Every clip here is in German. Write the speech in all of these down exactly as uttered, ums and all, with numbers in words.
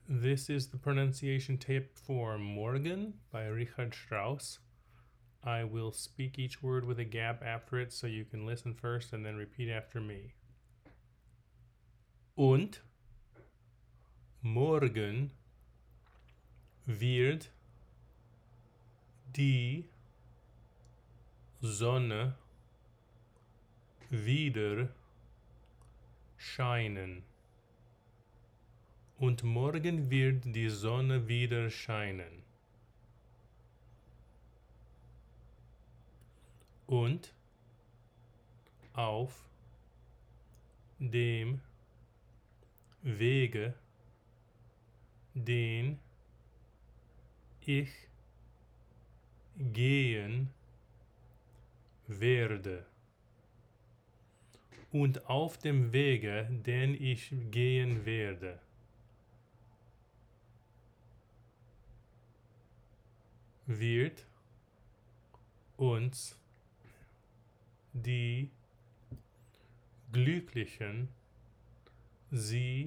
This is the pronunciation tape for Morgen by Richard Strauss. I will speak each word with a gap after it so you can listen first and then repeat after me. Und morgen wird die Sonne wieder scheinen. Und morgen wird die Sonne wieder scheinen. Und auf dem Wege, den ich gehen werde. Und auf dem Wege, den ich gehen werde. Wird uns die Glücklichen sie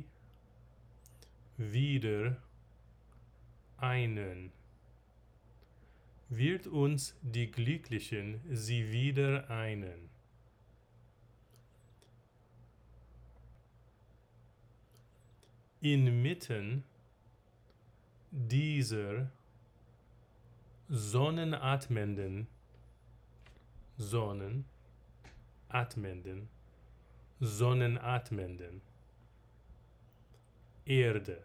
wieder einen. Wird uns die Glücklichen sie wieder einen. Inmitten dieser sonnenatmenden, sonnenatmenden, sonnenatmenden Erde.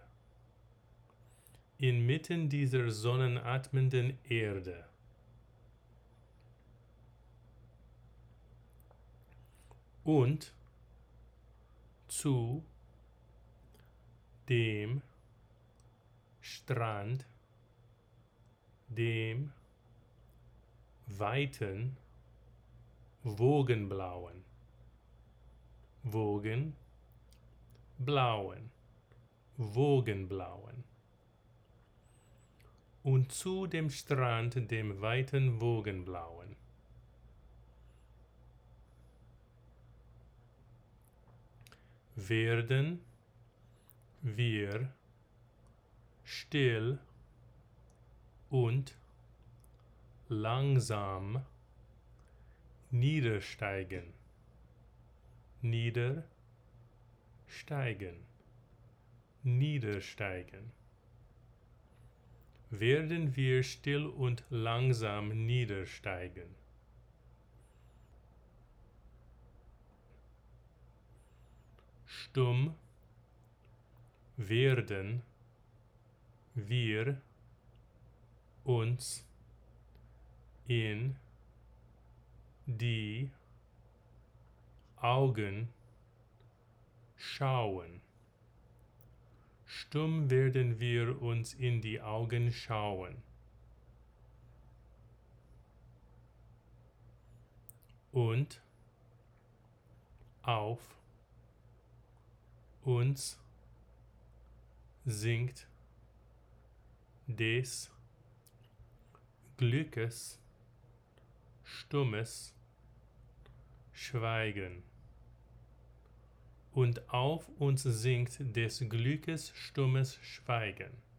Inmitten dieser sonnenatmenden Erde. Und zu dem Strand, dem weiten Wogenblauen, Wogen, blauen, Wogenblauen. Und zu dem Strand, dem weiten Wogenblauen. Werden wir still und langsam niedersteigen, niedersteigen, niedersteigen. Werden wir still und langsam niedersteigen. Stumm werden wir uns in die Augen schauen. Stumm werden wir uns in die Augen schauen. Und auf uns sinkt des Glückes stummes Schweigen. Und auf uns sinkt des Glückes stummes Schweigen.